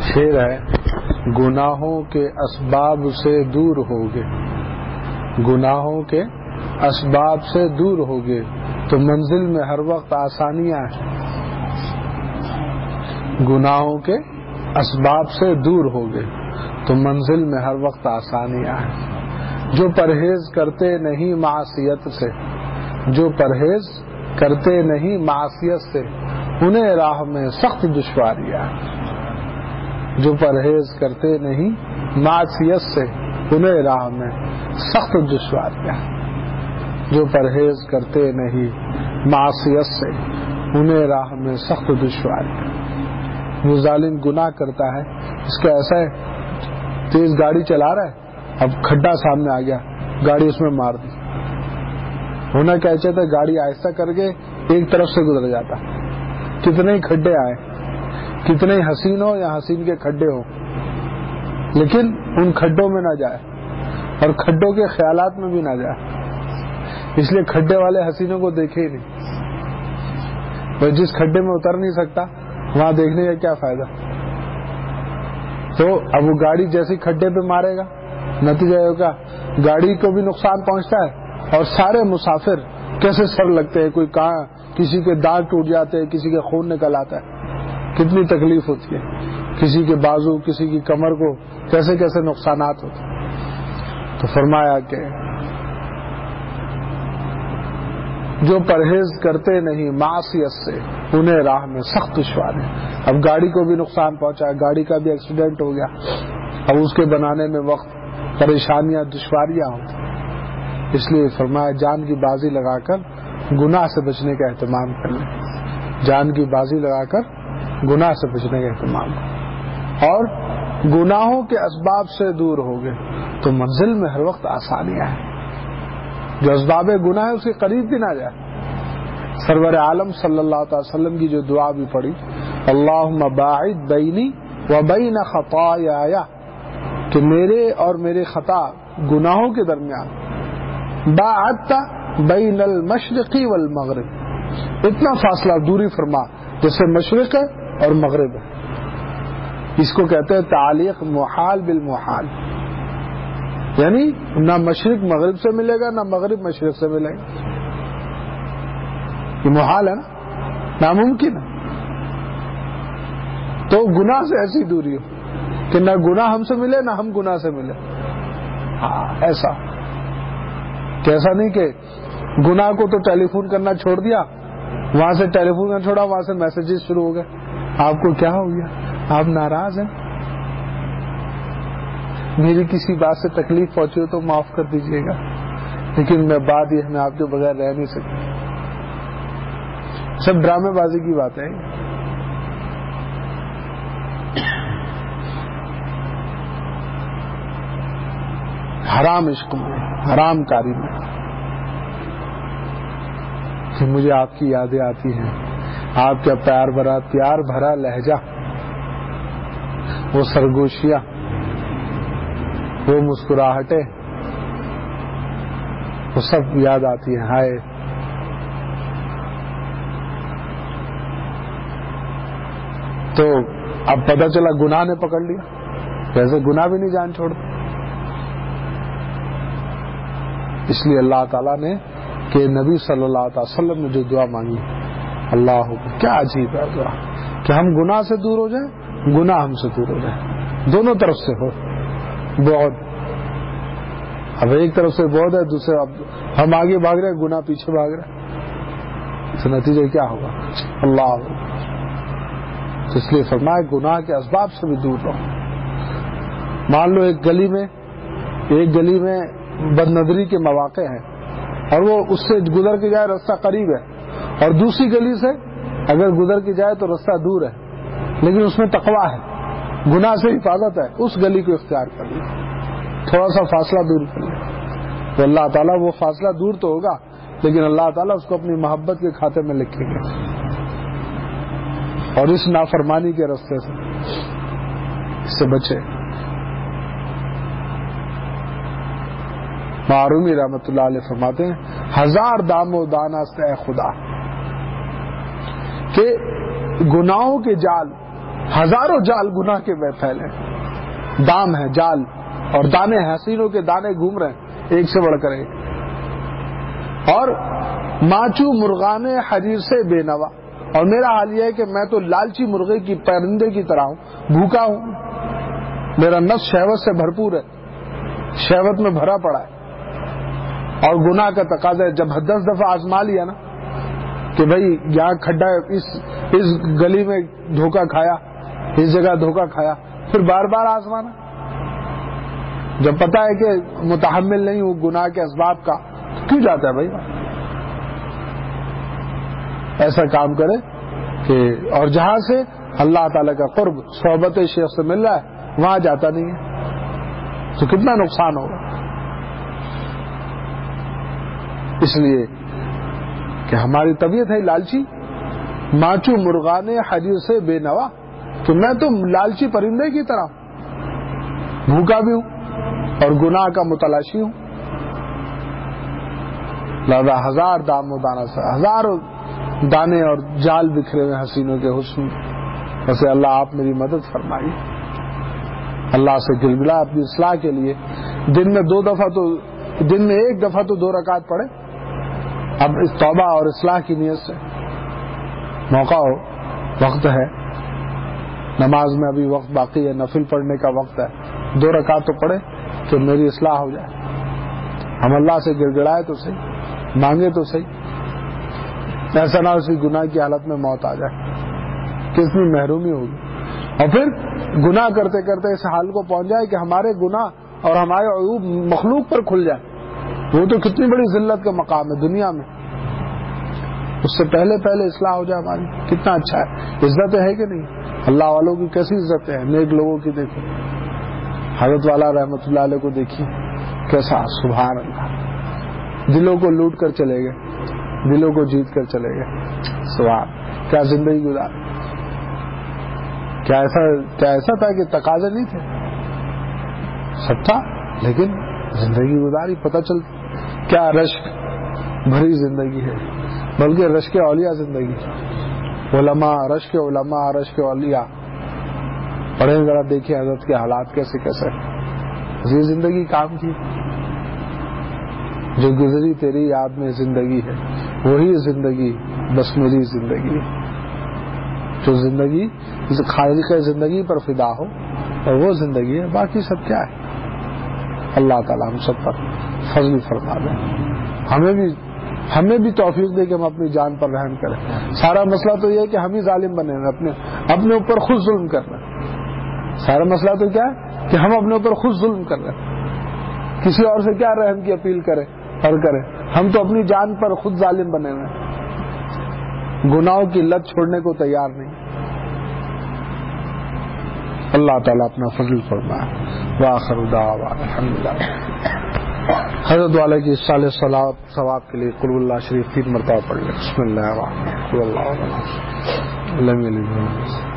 شعر ہے، گناہوں کے اسباب سے دور ہوگے، گناہوں کے اسباب سے دور ہوگے تو منزل میں ہر وقت آسانیاں ہیں، گناہوں کے اسباب سے دور ہوگے تو منزل میں ہر وقت آسانیاں ہیں، جو پرہیز کرتے نہیں معصیت سے، جو پرہیز کرتے نہیں معصیت سے انہیں راہ میں سخت دشواریاں ہیں، جو پرہیز کرتے نہیں معصیت سے انہیں راہ میں سخت دشواریاں ہیں، جو پرہیز کرتے نہیں معصیت سے انہیں راہ میں سخت دشواریاں۔ وہ ظالم گناہ کرتا ہے، اس کا ایسا ہے تیز گاڑی چلا رہا ہے، اب کھڈا سامنے آ گیا، گاڑی اس میں مار دی، ہونا کیا چاہتا ہے گاڑی آہستہ کر کے ایک طرف سے گزر جاتا، کتنے ہی کھڈے آئے، کتنے ہی حسین ہو یا حسین کے کھڈے ہو، لیکن ان کھڈوں میں نہ جائے اور کھڈوں کے خیالات میں بھی نہ جائے، اس لیے کھڈے والے حسینوں کو دیکھے ہی نہیں، وہ جس کھڈے میں اتر نہیں سکتا وہاں دیکھنے کا کیا فائدہ۔ تو اب وہ گاڑی جیسی کھڈے پہ مارے گا، نتیجہ یہ ہوگا گاڑی کو بھی نقصان پہنچتا ہے اور سارے مسافر کیسے سر لگتے ہیں، کوئی کہاں کسی کے دانت ٹوٹ جاتے ہیں، کسی کے خون نکل آتا ہے، کتنی تکلیف ہوتی ہے، کسی کے بازو، کسی کی کمر کو کیسے کیسے نقصانات ہوتے ہیں۔ تو فرمایا کہ جو پرہیز کرتے نہیں معصیت سے انہیں راہ میں سخت دشوار ہے۔ اب گاڑی کو بھی نقصان پہنچا، گاڑی کا بھی ایکسیڈنٹ ہو گیا، اب اس کے بنانے میں وقت، پریشانیاں، دشواریاں ہوتی، اس لیے فرمایا جان کی بازی لگا کر گناہ سے بچنے کا اہتمام کر لیں، جان کی بازی لگا کر گناہ سے بچنے کا اہتمام کریں، اور گناہوں کے اسباب سے دور ہوگے تو منزل میں ہر وقت آسانیاں ہیں۔ جو اسباب گناہ ہے اس کے قریب بھی نہ جائے۔ سرور عالم صلی اللہ تعالی وسلم کی جو دعا بھی پڑھی، اللہم باعد بینی و بین خطایای، کہ میرے اور میرے خطا گناہوں کے درمیان، باعدت بین المشرق والمغرب، اتنا فاصلہ دوری فرما جیسے مشرق ہے اور مغرب ہے۔ اس کو کہتے ہیں تعلیق محال بالمحال، یعنی نہ مشرق مغرب سے ملے گا نہ مغرب مشرق سے ملے گا، یہ محال ہے نا، ناممکن ہے۔ تو گناہ سے ایسی دوری ہو کہ نہ گناہ ہم سے ملے نہ ہم گناہ سے ملے، ہاں ایسا کیسا نہیں کہ گناہ کو تو ٹیلی فون کرنا چھوڑ دیا، وہاں سے ٹیلی فون کرنا چھوڑا، وہاں سے میسجز شروع ہو گئے، آپ کو کیا ہو گیا، آپ ناراض ہیں، میری کسی بات سے تکلیف پہنچی ہو تو معاف کر دیجیے گا، لیکن میں بات یہ میں آپ کے بغیر رہ نہیں سکتا۔ سب ڈرامے بازی کی بات ہے۔ حرام عشق میں، حرام کاری میں کہ مجھے آپ کی یادیں آتی ہیں، آپ کا پیار بھرا لہجہ، وہ سرگوشیاں، وہ مسکراہٹیں، وہ سب یاد آتی ہیں، ہائے۔ تو اب پتہ چلا گناہ نے پکڑ لیا، ویسے گناہ بھی نہیں جان چھوڑتا، اس لیے اللہ تعالیٰ نے کہ نبی صلی اللہ علیہ وسلم نے جو دعا مانگی، اللہ کیا عجیب ہے دعا، کہ ہم گناہ سے دور ہو جائیں، گناہ ہم سے دور ہو جائے، دونوں طرف سے ہو بہت۔ اب ایک طرف سے بہت ہے، دوسرے اب ہم آگے بھاگ رہے ہیں، گناہ پیچھے بھاگ رہے ہیں، تو نتیجہ کیا ہوگا، اللہ۔ تو اس لیے فرمایا گناہ کے اسباب سے بھی دور رہو۔ مان لو ایک گلی میں بد نظری کے مواقع ہیں اور وہ اس سے گزر کے جائے رستہ قریب ہے، اور دوسری گلی سے اگر گزر کے جائے تو رستہ دور ہے، لیکن اس میں تقویٰ ہے، گناہ سے حفاظت ہے، اس گلی کو اختیار کر لیں، تھوڑا سا فاصلہ دور کر لیں، تو اللہ تعالیٰ وہ فاصلہ دور تو ہوگا لیکن اللہ تعالیٰ اس کو اپنی محبت کے کھاتے میں لکھیں گے، اور اس نافرمانی کے راستے سے اس سے بچے۔ معرومی رحمت اللہ علیہ فرماتے ہیں، ہزار دام و دانہ سے اے خدا، کہ گناہوں کے جال ہزاروں جال گناہ کے بے پھیلے، دام ہے جال، اور دانے حسینوں کے دانے گھوم رہے ہیں ایک سے بڑھ کر ایک، اور ماچو مرغان حریر سے بے نوا، اور میرا حال یہ ہے کہ میں تو لالچی مرغے کی پرندے کی طرح ہوں، بھوکا ہوں، میرا نفس شہوت سے بھرپور ہے، شہوت میں بھرا پڑا ہے، اور گناہ کا تقاضا ہے۔ جب 10 دفعہ آزما لیا نا کہ بھائی یہاں کھڈا ہے، اس گلی میں دھوکہ کھایا، اس جگہ دھوکہ کھایا، پھر بار بار آزمانا۔ جب پتا ہے کہ متحمل نہیں ہوں گناہ کے اسباب کا، تو کیوں جاتا ہے بھائی؟ ایسا کام کرے کہ، اور جہاں سے اللہ تعالی کا قرب صحبت شیخ سے مل رہا ہے وہاں جاتا نہیں ہے، تو کتنا نقصان ہوگا۔ اس لیے کہ ہماری طبیعت ہے لالچی، ماچو مرغان حریر سے بے نوا، کہ میں تو لالچی پرندے کی طرح بھوکا بھی ہوں اور گناہ کا متلاشی ہوں۔ لہذا ہزار دام و دانہ سے، ہزاروں دانے اور جال بکھرے ہوئے حسینوں کے حسن، ویسے اللہ آپ میری مدد فرمائیے۔ اللہ سے گلگلا اپنی اصلاح کے لیے دن میں 2 دفعہ تو، دن میں 1 دفعہ تو 2 رکعت پڑھے، اب اس توبہ اور اصلاح کی نیت سے موقع ہو، وقت ہے، نماز میں ابھی وقت باقی ہے، نفل پڑھنے کا وقت ہے، 2 رکعت تو پڑھے کہ میری اصلاح ہو جائے۔ ہم اللہ سے گڑگڑائے تو صحیح، مانگے تو صحیح، ایسا نہ اسی گناہ کی حالت میں موت آ جائے، کتنی محرومی ہوگی۔ اور پھر گناہ کرتے کرتے اس حال کو پہنچ جائے کہ ہمارے گناہ اور ہمارے عیوب مخلوق پر کھل جائے، وہ تو کتنی بڑی ذلت کا مقام ہے دنیا میں۔ اس سے پہلے اصلاح ہو جائے ہماری، کتنا اچھا ہے۔ عزت ہے کہ نہیں؟ اللہ والوں کی کیسی عزت ہے، نیک لوگوں کی دیکھیں، حضرت والا رحمت اللہ علیہ کو دیکھیے کیسا، سبحان اللہ، دلوں کو لوٹ کر چلے گئے، دلوں کو جیت کر چلے گئے، سبحان، کیا زندگی گزاری، کیا ایسا تھا کہ تقاضے نہیں تھے، سب تھا، لیکن زندگی گزاری، پتہ چلتا کیا رشک بھری زندگی ہے، بلکہ رشک اولیاء زندگی، علماء، رشک علماء، رشک اولیاء، پڑھیں ذرا دیکھیں حضرت کے حالات کیسے کیسے، یہ زندگی کام کی، جو گزری تیری یاد میں زندگی ہے، وہی زندگی بس میری زندگی ہے، جو زندگی خالق زندگی پر فدا ہو اور وہ زندگی ہے، باقی سب کیا ہے۔ اللہ تعالیٰ ہم سب پر فضل فرما دیں، ہمیں بھی توفیق دے کہ ہم اپنی جان پر رحم کریں۔ سارا مسئلہ تو یہ ہے کہ ہم ہی ظالم بنے ہیں، اپنے اوپر خود ظلم کر رہے ہیں۔ سارا مسئلہ تو کیا ہے کہ ہم اپنے اوپر خود ظلم کر رہے ہیں، کسی اور سے کیا رحم کی اپیل کریں اور کریں، ہم تو اپنی جان پر خود ظالم بنے ہوئے ہیں، گناہوں کی لت چھوڑنے کو تیار نہیں۔ اللہ تعالیٰ اپنا فضل فرمائے۔ وآخر دعوانا الحمدللہ۔ حضرت والا کی صالح صلوات ثواب کے لیے قل اللہ شریف 3 مرتبہ پڑھ لیں۔ بسم اللہ الرحمن الرحیم، قل اللہ احد اللہ لم یلد ولم یولد